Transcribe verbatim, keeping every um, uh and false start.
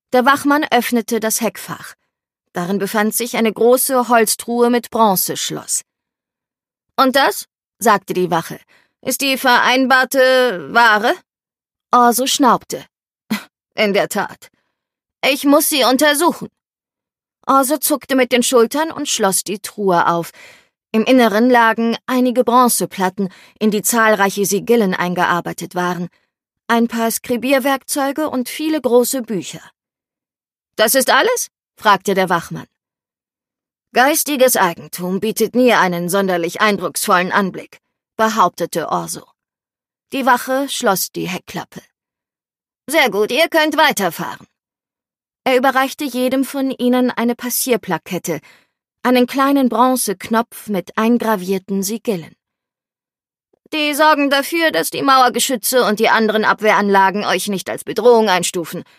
Der Wachmann öffnete das Heckfach. Darin befand sich eine große Holztruhe mit Bronzeschloss. »Und das?« sagte die Wache. »Ist die vereinbarte Ware?« Orso schnaubte. »In der Tat. Ich muss sie untersuchen.« Orso zuckte mit den Schultern und schloss die Truhe auf. Im Inneren lagen einige Bronzeplatten, in die zahlreiche Sigillen eingearbeitet waren, ein paar Skribierwerkzeuge und viele große Bücher. »Das ist alles?« fragte der Wachmann. »Geistiges Eigentum bietet nie einen sonderlich eindrucksvollen Anblick«, behauptete Orso. Die Wache schloss die Heckklappe. »Sehr gut, ihr könnt weiterfahren.« Er überreichte jedem von ihnen eine Passierplakette, einen kleinen Bronzeknopf mit eingravierten Sigillen. »Die sorgen dafür, dass die Mauergeschütze und die anderen Abwehranlagen euch nicht als Bedrohung einstufen.